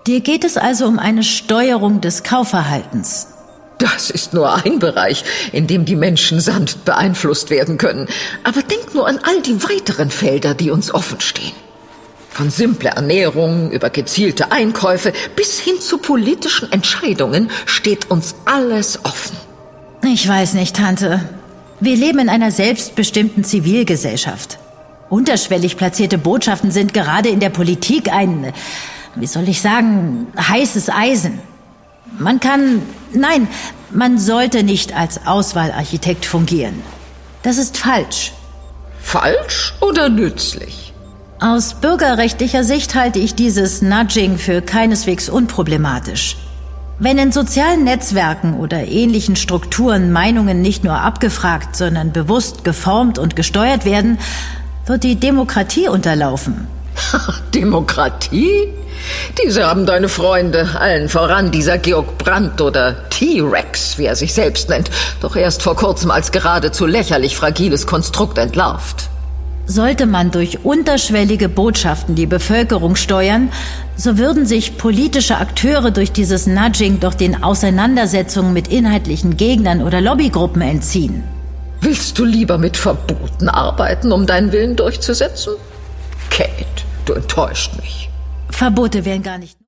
Dir geht es also um eine Steuerung des Kaufverhaltens. Das ist nur ein Bereich, in dem die Menschen sanft beeinflusst werden können. Aber denk nur an all die weiteren Felder, die uns offen stehen. Von simpler Ernährung über gezielte Einkäufe bis hin zu politischen Entscheidungen steht uns alles offen. Ich weiß nicht, Tante. Wir leben in einer selbstbestimmten Zivilgesellschaft. Unterschwellig platzierte Botschaften sind gerade in der Politik ein, wie soll ich sagen, heißes Eisen. Man sollte nicht als Auswahlarchitekt fungieren. Das ist falsch. Falsch oder nützlich? Aus bürgerrechtlicher Sicht halte ich dieses Nudging für keineswegs unproblematisch. Wenn in sozialen Netzwerken oder ähnlichen Strukturen Meinungen nicht nur abgefragt, sondern bewusst geformt und gesteuert werden, wird die Demokratie unterlaufen. Demokratie? Diese haben deine Freunde, allen voran dieser Georg Brandt oder T-Rex, wie er sich selbst nennt, doch erst vor kurzem als geradezu lächerlich fragiles Konstrukt entlarvt. Sollte man durch unterschwellige Botschaften die Bevölkerung steuern, so würden sich politische Akteure durch dieses Nudging doch den Auseinandersetzungen mit inhaltlichen Gegnern oder Lobbygruppen entziehen. Willst du lieber mit Verboten arbeiten, um deinen Willen durchzusetzen? Kate, du enttäuscht mich. Verbote wären gar nicht